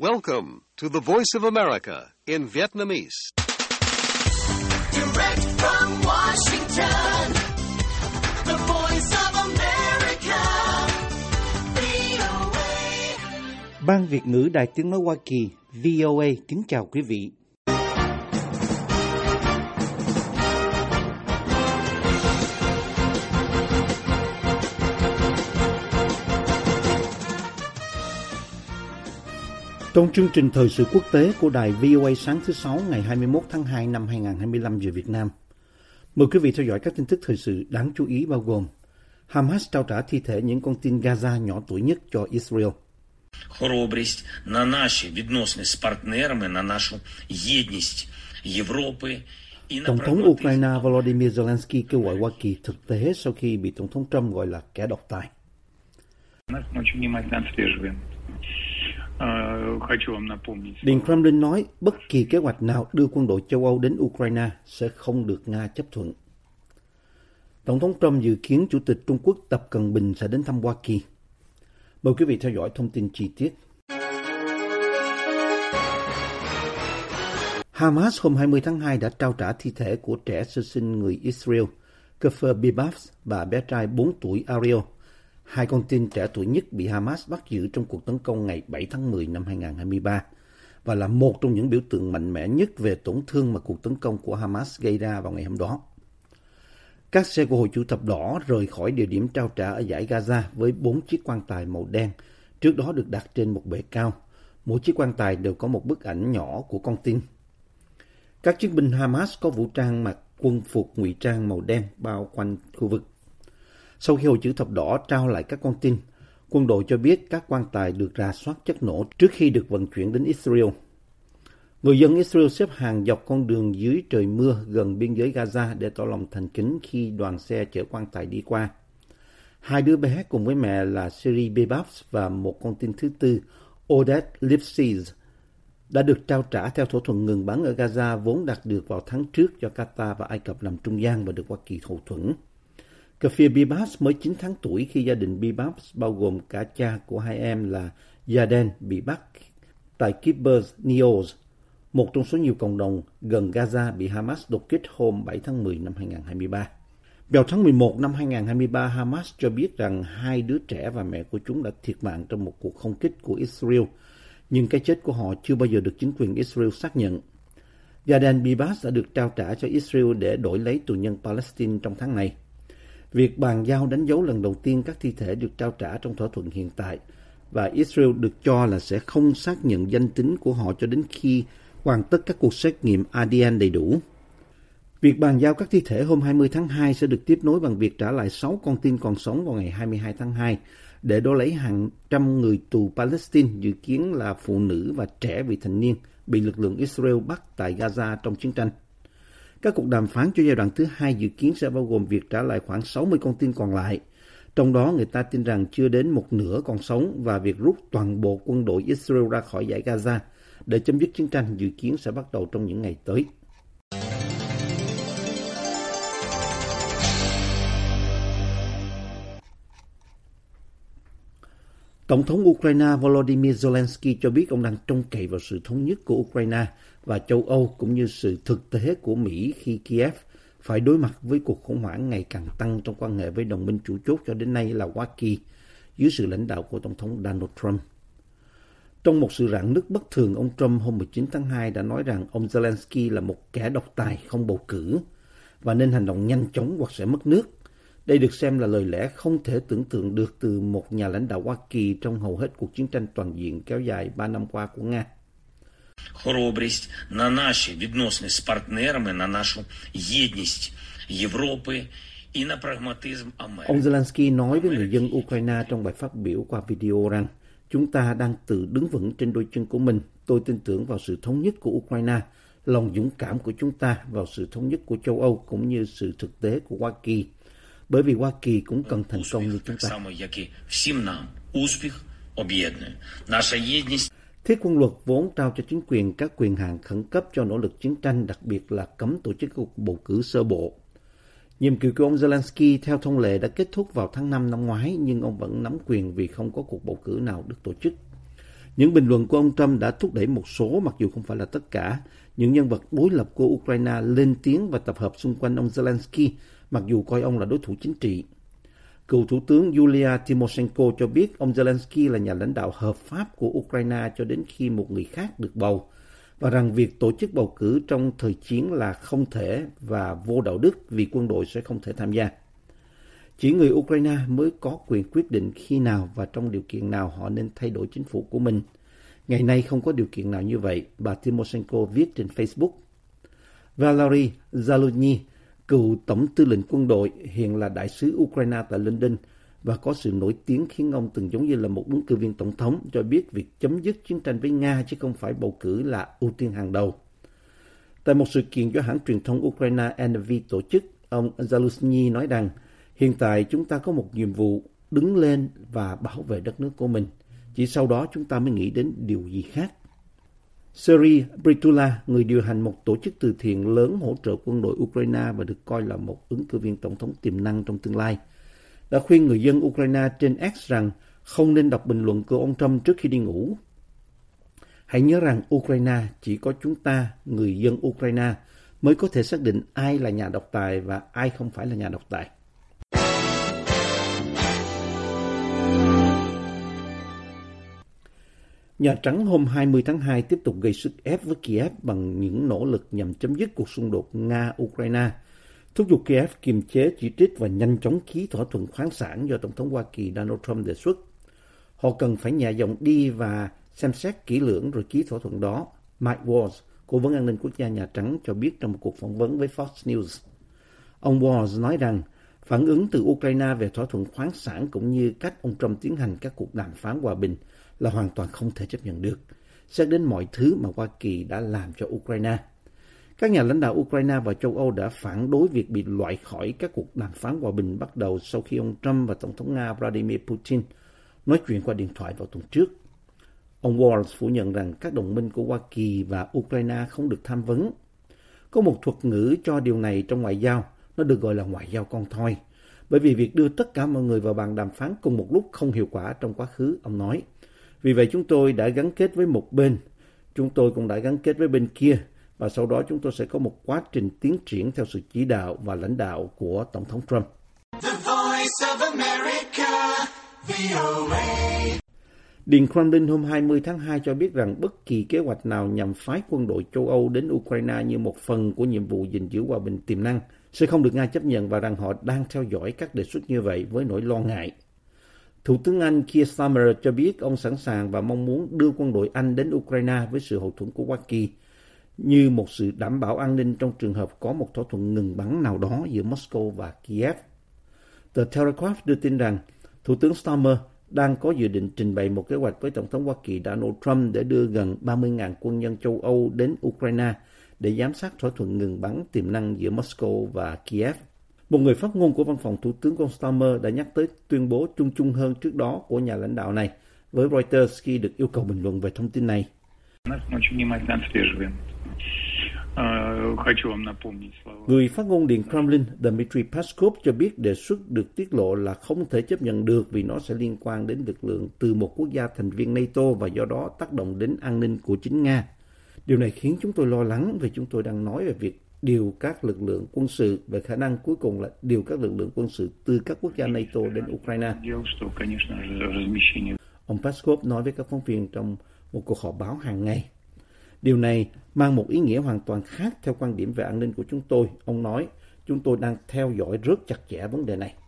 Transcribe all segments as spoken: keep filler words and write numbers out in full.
Welcome to the Voice of America in Vietnamese. Direct from Washington, the Voice of America, vê o a. Ban Việt ngữ Đài Tiếng nói Hoa Kỳ, vê o a kính chào quý vị. Trong chương trình thời sự quốc tế của đài vê o a sáng thứ Sáu ngày hai mươi mốt tháng hai năm hai nghìn không trăm hai mươi lăm giờ Việt Nam, mời quý vị theo dõi các tin tức thời sự đáng chú ý bao gồm: Hamas trao trả thi thể những con tin Gaza nhỏ tuổi nhất cho Israel. Хоробрість на наші відносини з партнерами, на нашу єдність Європи. Tổng thống Ukraine Volodymyr Zelensky kêu gọi Hoa Kỳ thực tế sau khi bị Tổng thống Trump gọi là kẻ độc tài. Điện Kremlin nói bất kỳ kế hoạch nào đưa quân đội châu Âu đến Ukraine sẽ không được Nga chấp thuận. Tổng thống Trump dự kiến Chủ tịch Trung Quốc Tập Cận Bình sẽ đến thăm Hoa Kỳ. Mời quý vị theo dõi thông tin chi tiết. Hamas hôm hai mươi tháng hai đã trao trả thi thể của trẻ sơ sinh người Israel Kfir Beibas và bé trai bốn tuổi Ariel, hai con tin trẻ tuổi nhất bị Hamas bắt giữ trong cuộc tấn công ngày bảy tháng mười năm hai nghìn không trăm hai mươi ba, và là một trong những biểu tượng mạnh mẽ nhất về tổn thương mà cuộc tấn công của Hamas gây ra vào ngày hôm đó. Các xe của Hội Chữ Thập Đỏ rời khỏi địa điểm trao trả ở dải Gaza với bốn chiếc quan tài màu đen, trước đó được đặt trên một bệ cao. Mỗi chiếc quan tài đều có một bức ảnh nhỏ của con tin. Các chiến binh Hamas có vũ trang mặc quân phục ngụy trang màu đen bao quanh khu vực. Sau khi Hội Chữ Thập Đỏ trao lại các con tin, quân đội cho biết các quan tài được rà soát chất nổ trước khi được vận chuyển đến Israel. Người dân Israel xếp hàng dọc con đường dưới trời mưa gần biên giới Gaza để tỏ lòng thành kính khi đoàn xe chở quan tài đi qua. Hai đứa bé cùng với mẹ là Shiri Beibas và một con tin thứ tư, Odette Lipsiz, đã được trao trả theo thỏa thuận ngừng bắn ở Gaza vốn đạt được vào tháng trước do Qatar và Ai Cập làm trung gian và được Hoa Kỳ hậu thuẫn. Kfir Beibas mới chín tháng tuổi khi gia đình Beibas bao gồm cả cha của hai em là Yaden bị bắt tại Kibbutz Nir, một trong số nhiều cộng đồng gần Gaza bị Hamas đột kích hôm bảy tháng mười năm hai nghìn không trăm hai mươi ba. Vào tháng mười một năm hai nghìn không trăm hai mươi ba, Hamas cho biết rằng hai đứa trẻ và mẹ của chúng đã thiệt mạng trong một cuộc không kích của Israel, nhưng cái chết của họ chưa bao giờ được chính quyền Israel xác nhận. Yaden Beibas đã được trao trả cho Israel để đổi lấy tù nhân Palestine trong tháng này. Việc bàn giao đánh dấu lần đầu tiên các thi thể được trao trả trong thỏa thuận hiện tại, và Israel được cho là sẽ không xác nhận danh tính của họ cho đến khi hoàn tất các cuộc xét nghiệm a đê en đầy đủ. Việc bàn giao các thi thể hôm hai mươi tháng hai sẽ được tiếp nối bằng việc trả lại sáu con tin còn sống vào ngày hai mươi hai tháng hai, để đổi lấy hàng trăm người tù Palestine dự kiến là phụ nữ và trẻ vị thành niên bị lực lượng Israel bắt tại Gaza trong chiến tranh. Các cuộc đàm phán cho giai đoạn thứ hai dự kiến sẽ bao gồm việc trả lại khoảng sáu mươi con tin còn lại. Trong đó người ta tin rằng chưa đến một nửa còn sống, và việc rút toàn bộ quân đội Israel ra khỏi dải Gaza để chấm dứt chiến tranh dự kiến sẽ bắt đầu trong những ngày tới. Tổng thống Ukraine Volodymyr Zelensky cho biết ông đang trông cậy vào sự thống nhất của Ukraine và châu Âu cũng như sự thực tế của Mỹ khi Kiev phải đối mặt với cuộc khủng hoảng ngày càng tăng trong quan hệ với đồng minh chủ chốt cho đến nay là Hoa Kỳ dưới sự lãnh đạo của Tổng thống Donald Trump. Trong một sự rạn nứt bất thường, ông Trump hôm mười chín tháng hai đã nói rằng ông Zelensky là một kẻ độc tài không bầu cử và nên hành động nhanh chóng hoặc sẽ mất nước. Đây được xem là lời lẽ không thể tưởng tượng được từ một nhà lãnh đạo Hoa Kỳ trong hầu hết cuộc chiến tranh toàn diện kéo dài ba năm qua của Nga. Хоробрість на наші відносини з партнерами, на нашу єдність Європи і на прагматизм Америки. Ông Zelensky nói với người dân Ukraine trong bài phát biểu qua video rằng chúng ta đang tự đứng vững trên đôi chân của mình. Tôi tin tưởng vào sự thống nhất của Ukraine, lòng dũng cảm của chúng ta vào sự thống nhất của châu Âu cũng như sự thực tế của Hoa Kỳ. Bởi vì Hoa Kỳ cũng cần thành công như chúng ta. Thiết quân luật vốn trao cho chính quyền các quyền hạn khẩn cấp cho nỗ lực chiến tranh, đặc biệt là cấm tổ chức cuộc bầu cử sơ bộ. Nhiệm kỳ của ông Zelensky theo thông lệ đã kết thúc vào tháng năm năm ngoái, nhưng ông vẫn nắm quyền vì không có cuộc bầu cử nào được tổ chức. Những bình luận của ông Trump đã thúc đẩy một số, mặc dù không phải là tất cả, những nhân vật đối lập của Ukraine lên tiếng và tập hợp xung quanh ông Zelensky, mặc dù coi ông là đối thủ chính trị. Cựu Thủ tướng Yulia Tymoshenko cho biết ông Zelensky là nhà lãnh đạo hợp pháp của Ukraine cho đến khi một người khác được bầu, và rằng việc tổ chức bầu cử trong thời chiến là không thể và vô đạo đức vì quân đội sẽ không thể tham gia. Chỉ người Ukraine mới có quyền quyết định khi nào và trong điều kiện nào họ nên thay đổi chính phủ của mình. Ngày nay không có điều kiện nào như vậy, bà Tymoshenko viết trên Facebook. Valery Zaluzhny, cựu tổng tư lệnh quân đội, hiện là đại sứ Ukraine tại London và có sự nổi tiếng khiến ông từng giống như là một ứng cử viên tổng thống, cho biết việc chấm dứt chiến tranh với Nga chứ không phải bầu cử là ưu tiên hàng đầu. Tại một sự kiện do hãng truyền thông Ukraine en vê tổ chức, ông Zaluzhny nói rằng hiện tại chúng ta có một nhiệm vụ đứng lên và bảo vệ đất nước của mình. Chỉ sau đó chúng ta mới nghĩ đến điều gì khác. Serhiy Brytula, người điều hành một tổ chức từ thiện lớn hỗ trợ quân đội Ukraine và được coi là một ứng cử viên tổng thống tiềm năng trong tương lai, đã khuyên người dân Ukraine trên X rằng không nên đọc bình luận của ông Trump trước khi đi ngủ. Hãy nhớ rằng Ukraine chỉ có chúng ta, người dân Ukraine, mới có thể xác định ai là nhà độc tài và ai không phải là nhà độc tài. Nhà Trắng hôm hai mươi tháng hai tiếp tục gây sức ép với Kiev bằng những nỗ lực nhằm chấm dứt cuộc xung đột Nga-Ukraine, thúc giục Kiev kiềm chế chỉ trích và nhanh chóng ký thỏa thuận khoáng sản do Tổng thống Hoa Kỳ Donald Trump đề xuất. Họ cần phải nhẹ giọng đi và xem xét kỹ lưỡng rồi ký thỏa thuận đó, Mike Waltz, cố vấn an ninh quốc gia Nhà Trắng, cho biết trong một cuộc phỏng vấn với Fox News. Ông Waltz nói rằng phản ứng từ Ukraine về thỏa thuận khoáng sản cũng như cách ông Trump tiến hành các cuộc đàm phán hòa bình là hoàn toàn không thể chấp nhận được, xét đến mọi thứ mà Hoa Kỳ đã làm cho Ukraine. Các nhà lãnh đạo Ukraine và châu Âu đã phản đối việc bị loại khỏi các cuộc đàm phán hòa bình bắt đầu sau khi ông Trump và Tổng thống Nga Vladimir Putin nói chuyện qua điện thoại vào tuần trước. Ông Waltz phủ nhận rằng các đồng minh của Hoa Kỳ và Ukraine không được tham vấn. Có một thuật ngữ cho điều này trong ngoại giao, nó được gọi là ngoại giao con thoi, bởi vì việc đưa tất cả mọi người vào bàn đàm phán cùng một lúc không hiệu quả trong quá khứ, ông nói. Vì vậy chúng tôi đã gắn kết với một bên, chúng tôi cũng đã gắn kết với bên kia, và sau đó chúng tôi sẽ có một quá trình tiến triển theo sự chỉ đạo và lãnh đạo của Tổng thống Trump. The Voice of America, vê o a. Điện Kremlin hôm hai mươi tháng hai cho biết rằng bất kỳ kế hoạch nào nhằm phái quân đội châu Âu đến Ukraine như một phần của nhiệm vụ gìn giữ hòa bình tiềm năng sẽ không được Nga chấp nhận và rằng họ đang theo dõi các đề xuất như vậy với nỗi lo ngại. Thủ tướng Anh Keir Starmer cho biết ông sẵn sàng và mong muốn đưa quân đội Anh đến Ukraine với sự hậu thuẫn của Hoa Kỳ như một sự đảm bảo an ninh trong trường hợp có một thỏa thuận ngừng bắn nào đó giữa Moscow và Kiev. The Telegraph đưa tin rằng Thủ tướng Starmer đang có dự định trình bày một kế hoạch với Tổng thống Hoa Kỳ Donald Trump để đưa gần ba mươi nghìn quân nhân châu Âu đến Ukraine để giám sát thỏa thuận ngừng bắn tiềm năng giữa Moscow và Kiev. Một người phát ngôn của văn phòng Thủ tướng của Starmer đã nhắc tới tuyên bố chung chung hơn trước đó của nhà lãnh đạo này với Reuters khi được yêu cầu bình luận về thông tin này. Người phát ngôn Điện Kremlin Dmitry Peskov cho biết đề xuất được tiết lộ là không thể chấp nhận được vì nó sẽ liên quan đến lực lượng từ một quốc gia thành viên NATO và do đó tác động đến an ninh của chính Nga. Điều này khiến chúng tôi lo lắng vì chúng tôi đang nói về việc điều các lực lượng quân sự, về khả năng cuối cùng là điều các lực lượng quân sự từ các quốc gia NATO đến Ukraine. Ông Peskov nói với các phóng viên trong một cuộc họp báo hàng ngày. Điều này mang một ý nghĩa hoàn toàn khác theo quan điểm về an ninh của chúng tôi. Ông nói, chúng tôi đang theo dõi rất chặt chẽ vấn đề này.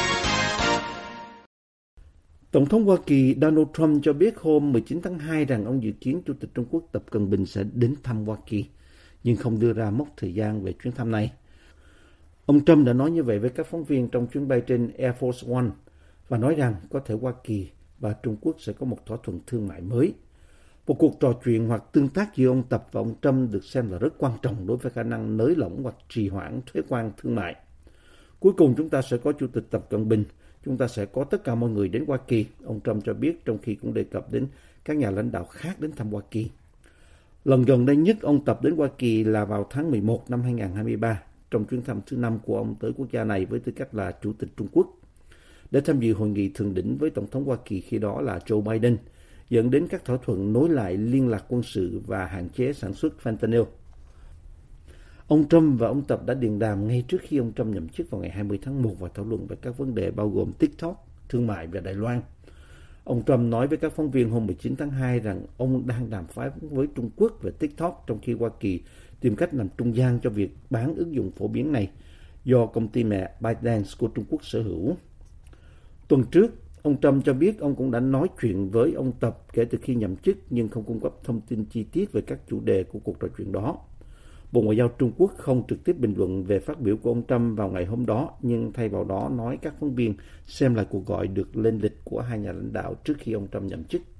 Tổng thống Hoa Kỳ Donald Trump cho biết hôm mười chín tháng hai rằng ông dự kiến Chủ tịch Trung Quốc Tập Cận Bình sẽ đến thăm Hoa Kỳ, nhưng không đưa ra mốc thời gian về chuyến thăm này. Ông Trump đã nói như vậy với các phóng viên trong chuyến bay trên Air Force One và nói rằng có thể Hoa Kỳ và Trung Quốc sẽ có một thỏa thuận thương mại mới. Một cuộc trò chuyện hoặc tương tác giữa ông Tập và ông Trump được xem là rất quan trọng đối với khả năng nới lỏng hoặc trì hoãn thuế quan thương mại. Cuối cùng chúng ta sẽ có Chủ tịch Tập Cận Bình, chúng ta sẽ có tất cả mọi người đến Hoa Kỳ, ông Trump cho biết, trong khi cũng đề cập đến các nhà lãnh đạo khác đến thăm Hoa Kỳ. Lần gần đây nhất ông Tập đến Hoa Kỳ là vào tháng mười một năm hai nghìn không trăm hai mươi ba, trong chuyến thăm thứ năm của ông tới quốc gia này với tư cách là Chủ tịch Trung Quốc, để tham dự hội nghị thượng đỉnh với Tổng thống Hoa Kỳ khi đó là Joe Biden, dẫn đến các thỏa thuận nối lại liên lạc quân sự và hạn chế sản xuất fentanyl. Ông Trump và ông Tập đã điện đàm ngay trước khi ông Trump nhậm chức vào ngày hai mươi tháng một và thảo luận về các vấn đề bao gồm TikTok, thương mại và Đài Loan. Ông Trump nói với các phóng viên hôm mười chín tháng hai rằng ông đang đàm phán với Trung Quốc về TikTok, trong khi Hoa Kỳ tìm cách làm trung gian cho việc bán ứng dụng phổ biến này do công ty mẹ ByteDance của Trung Quốc sở hữu. Tuần trước, ông Trump cho biết ông cũng đã nói chuyện với ông Tập kể từ khi nhậm chức nhưng không cung cấp thông tin chi tiết về các chủ đề của cuộc trò chuyện đó. Bộ Ngoại giao Trung Quốc không trực tiếp bình luận về phát biểu của ông Trump vào ngày hôm đó, nhưng thay vào đó nói các phóng viên xem lại cuộc gọi được lên lịch của hai nhà lãnh đạo trước khi ông Trump nhậm chức.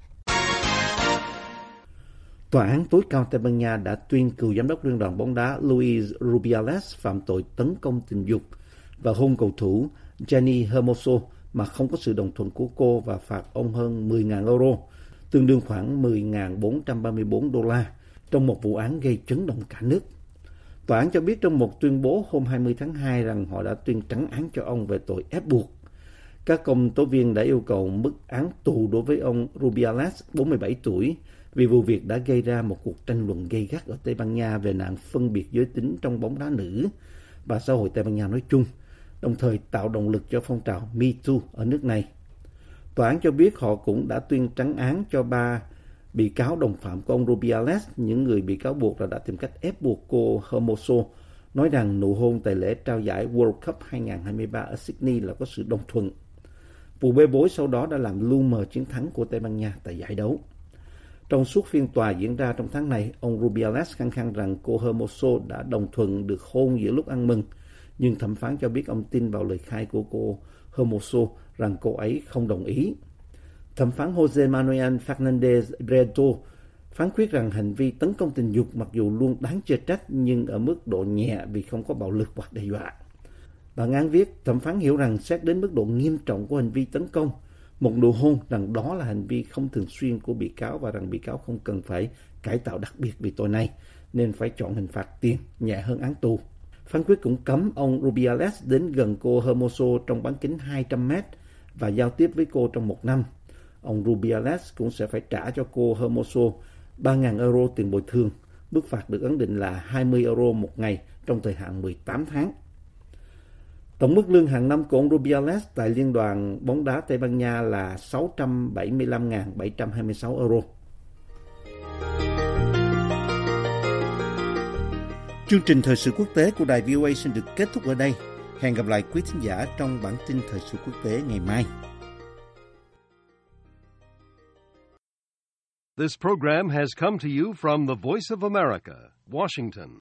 Tòa án tối cao Tây Ban Nha đã tuyên cựu giám đốc Liên đoàn bóng đá Luis Rubiales phạm tội tấn công tình dục và hôn cầu thủ Dani Hermoso mà không có sự đồng thuận của cô và phạt ông hơn mười nghìn euro, tương đương khoảng mười nghìn bốn trăm ba mươi bốn đô la, trong một vụ án gây chấn động cả nước. Tòa án cho biết trong một tuyên bố hôm hai mươi tháng hai rằng họ đã tuyên trắng án cho ông về tội ép buộc. Các công tố viên đã yêu cầu mức án tù đối với ông Rubiales, bốn mươi bảy tuổi, vì vụ việc đã gây ra một cuộc tranh luận gay gắt ở Tây Ban Nha về nạn phân biệt giới tính trong bóng đá nữ và xã hội Tây Ban Nha nói chung, đồng thời tạo động lực cho phong trào Me Too ở nước này. Tòa án cho biết họ cũng đã tuyên trắng án cho ba bị cáo đồng phạm của ông Rubiales, những người bị cáo buộc là đã tìm cách ép buộc cô Hermoso, nói rằng nụ hôn tại lễ trao giải World Cup hai không hai ba ở Sydney là có sự đồng thuận. Vụ bê bối sau đó đã làm lu mờ chiến thắng của Tây Ban Nha tại giải đấu. Trong suốt phiên tòa diễn ra trong tháng này, ông Rubiales khăng khăng rằng cô Hermoso đã đồng thuận được hôn giữa lúc ăn mừng, nhưng thẩm phán cho biết ông tin vào lời khai của cô Hermoso rằng cô ấy không đồng ý. Thẩm phán Jose Manuel Fernandez Reto phán quyết rằng hành vi tấn công tình dục mặc dù luôn đáng chê trách nhưng ở mức độ nhẹ vì không có bạo lực hoặc đe dọa. Bản án viết, thẩm phán hiểu rằng xét đến mức độ nghiêm trọng của hành vi tấn công, một nụ hôn, rằng đó là hành vi không thường xuyên của bị cáo và rằng bị cáo không cần phải cải tạo đặc biệt vì tội này, nên phải chọn hình phạt tiền nhẹ hơn án tù. Phán quyết cũng cấm ông Rubiales đến gần cô Hermoso trong bán kính hai trăm mét và giao tiếp với cô trong một năm. Ông Rubiales cũng sẽ phải trả cho cô Hermoso ba nghìn euro tiền bồi thường. Mức phạt được ấn định là hai mươi euro một ngày trong thời hạn mười tám tháng. Tổng mức lương hàng năm của ông Rubiales tại Liên đoàn bóng đá Tây Ban Nha là sáu trăm bảy mươi lăm nghìn bảy trăm hai mươi sáu euro. Chương trình thời sự quốc tế của đài vê o a xin được kết thúc ở đây. Hẹn gặp lại quý thính giả trong bản tin thời sự quốc tế ngày mai. This program has come to you from the Voice of America, Washington.